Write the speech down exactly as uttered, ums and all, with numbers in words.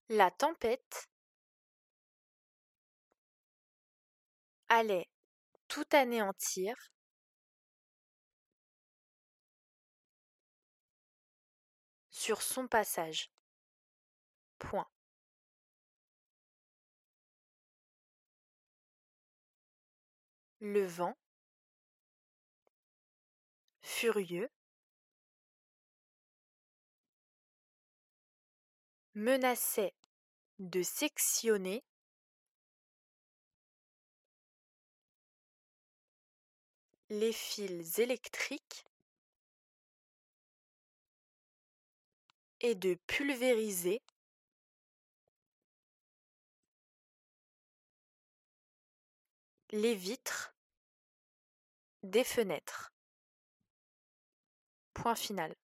La tempête allait tout anéantir sur son passage. Point. Le vent, furieux, menaçait de sectionner les fils électriques et de pulvériser les vitres des fenêtres. Point final.